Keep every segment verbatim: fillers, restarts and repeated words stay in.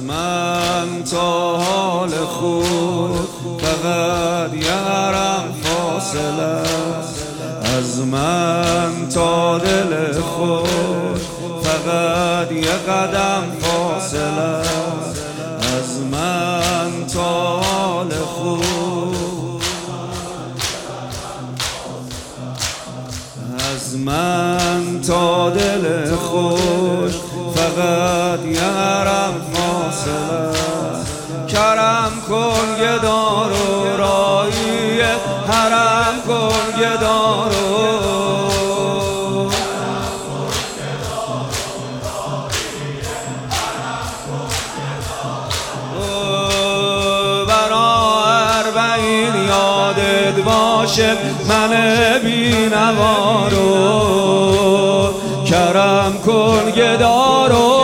من تا حال خود فقط یه حرم فاصله، از من تا دل خود فقط یه قدم فاصله، از من تا حال خود، از من تا دل خود فقط یه حرم فاصله. کرم کن گدارو رایی حرم کن گدارو، برا اربعین یادت باشه من بینوارو. کرم کن گدارو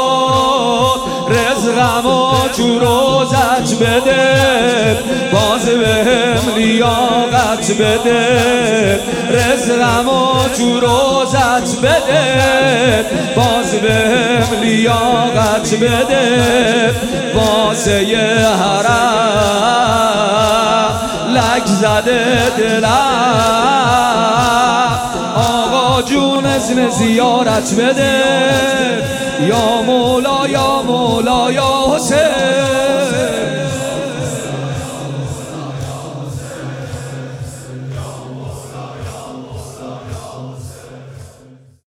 رزقمو تو روزت بده، باز بهم لیاقت بده، رزقمو تو روزت بده، باز بهم لیاقت بده. واسه یه حرم لک زده دلم، آقا جون اذن زیارت بده. یا مولا یا مولا یا